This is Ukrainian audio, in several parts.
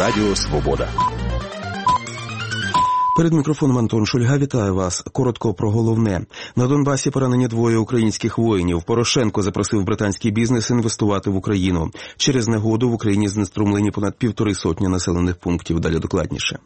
Радіо Свобода. Перед мікрофоном Антон Шульга. Вітаю вас. Коротко про головне. На Донбасі поранені двоє українських воїнів. Порошенко запросив британський бізнес інвестувати в Україну. Через негоду в Україні знеструмлені понад 150 населених пунктів. Далі докладніше.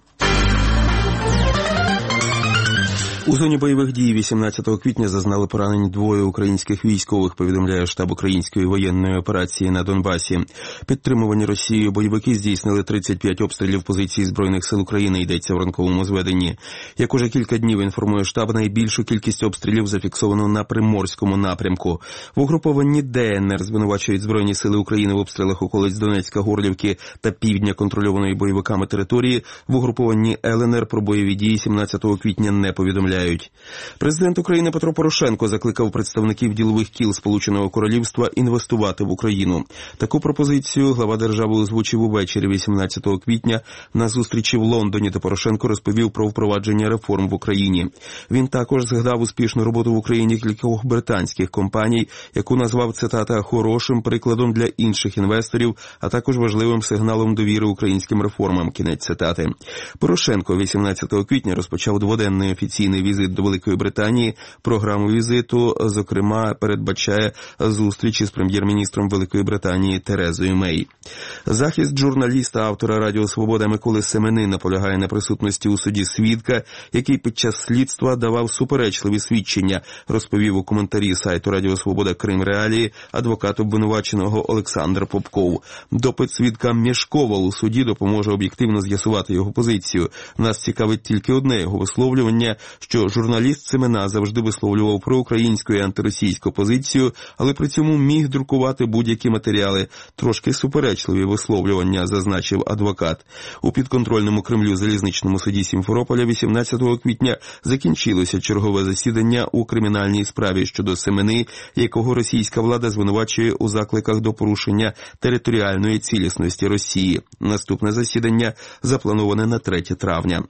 У зоні бойових дій 18 квітня зазнали поранень двоє українських військових, повідомляє штаб української воєнної операції на Донбасі. Підтримувані Росією бойовики здійснили 35 обстрілів позицій Збройних сил України, йдеться в ранковому зведенні. Як уже кілька днів інформує штаб, найбільшу кількість обстрілів зафіксовано на Приморському напрямку. В угрупованні ДНР звинувачують Збройні сили України в обстрілах околиць Донецька, Горлівки та півдня контрольованої бойовиками території. В угрупованні ЛНР про бойові дії 17 квітня не повідомляють. Президент України Петро Порошенко закликав представників ділових кіл Сполученого Королівства інвестувати в Україну. Таку пропозицію глава держави озвучив увечері 18 квітня на зустрічі в Лондоні, де Порошенко розповів про впровадження реформ в Україні. Він також згадав успішну роботу в Україні кількох британських компаній, яку назвав, цитата, «хорошим прикладом для інших інвесторів, а також важливим сигналом довіри українським реформам», кінець цитати. Порошенко 18 квітня розпочав дводенний офіційний візит до Великої Британії. Програму візиту, зокрема, передбачає зустрічі з прем'єр-міністром Великої Британії Терезою Мей. Захист журналіста, автора Радіо Свобода Миколи Семени наполягає на присутності у суді свідка, який під час слідства давав суперечливі свідчення, розповів у коментарі сайту Радіо Свобода Крим Реалії адвокат обвинуваченого Олександр Попков. Допит свідка Мєшкова у суді допоможе об'єктивно з'ясувати його позицію. Нас цікавить тільки одне його висловлювання, що журналіст Семена завжди висловлював проукраїнську і антиросійську позицію, але при цьому міг друкувати будь-які матеріали. Трошки суперечливі висловлювання, зазначив адвокат. У підконтрольному Кремлю залізничному суді Сімферополя 18 квітня закінчилося чергове засідання у кримінальній справі щодо Семени, якого російська влада звинувачує у закликах до порушення територіальної цілісності Росії. Наступне засідання заплановане на 3 травня.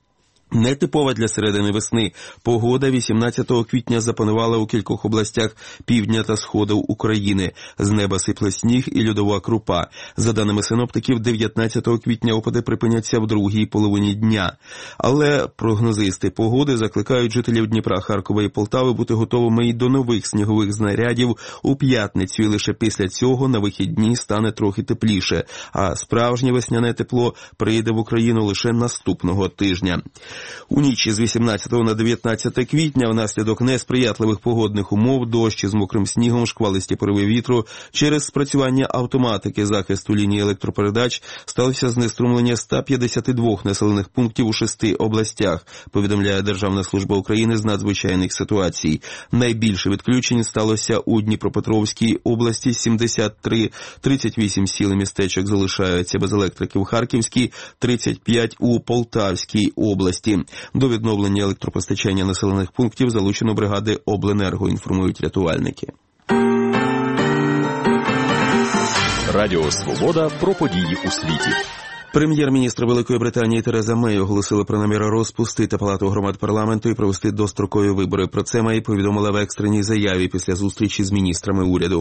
Нетипова для середини весни погода 18 квітня запанувала у кількох областях півдня та сходу України. З неба сипле сніг і льодова крупа. За даними синоптиків, 19 квітня опади припиняться в другій половині дня. Але прогнозисти погоди закликають жителів Дніпра, Харкова і Полтави бути готовими й до нових снігових знарядів у п'ятницю, і лише після цього на вихідні стане трохи тепліше, а справжнє весняне тепло прийде в Україну лише наступного тижня. У ніч з 18 на 19 квітня внаслідок несприятливих погодних умов, дощ із мокрим снігом, шквалисті пориви вітру, через спрацювання автоматики захисту лінії електропередач сталося знеструмлення 152 населених пунктів у 6 областях, повідомляє Державна служба України з надзвичайних ситуацій. Найбільше відключень сталося у Дніпропетровській області – 73, 38 сіл і містечок залишаються без електрики в Харківській, 35 у Полтавській області. До відновлення електропостачання населених пунктів залучено бригади обленерго, інформують рятувальники. Радіо Свобода про події у світі. Прем'єр-міністр Великої Британії Тереза Мей оголосила про намір розпустити Палату громад парламенту і провести дострокові вибори. Про це Мей повідомила в екстреній заяві після зустрічі з міністрами уряду.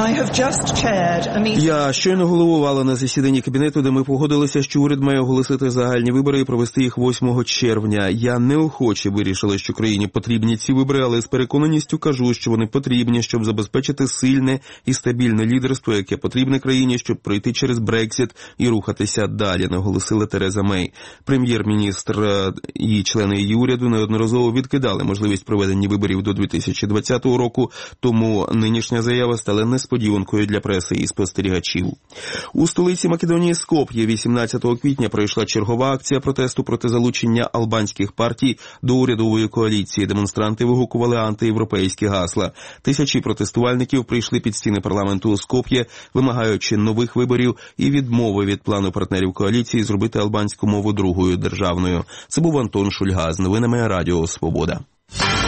Я щойно головувала на засіданні Кабінету, де ми погодилися, що уряд має оголосити загальні вибори і провести їх 8 червня. Я неохоче вирішила, що країні потрібні ці вибори, але з переконаністю кажу, що вони потрібні, щоб забезпечити сильне і стабільне лідерство, яке потрібне країні, щоб пройти через Брексіт і рухатися далі, наголосила Тереза Мей. Прем'єр-міністр і члени її уряду неодноразово відкидали можливість проведення виборів до 2020 року, тому нинішня заява стала несподіванкою для преси і спостерігачів. У столиці Македонії Скоп'є 18 квітня пройшла чергова акція протесту проти залучення албанських партій до урядової коаліції. Демонстранти вигукували антиєвропейські гасла. Тисячі протестувальників прийшли під стіни парламенту у Скоп'є, вимагаючи нових виборів і відмови від плану партнерів коаліції зробити албанську мову другою державною. Це був Антон Шульга з новинами Радіо Свобода.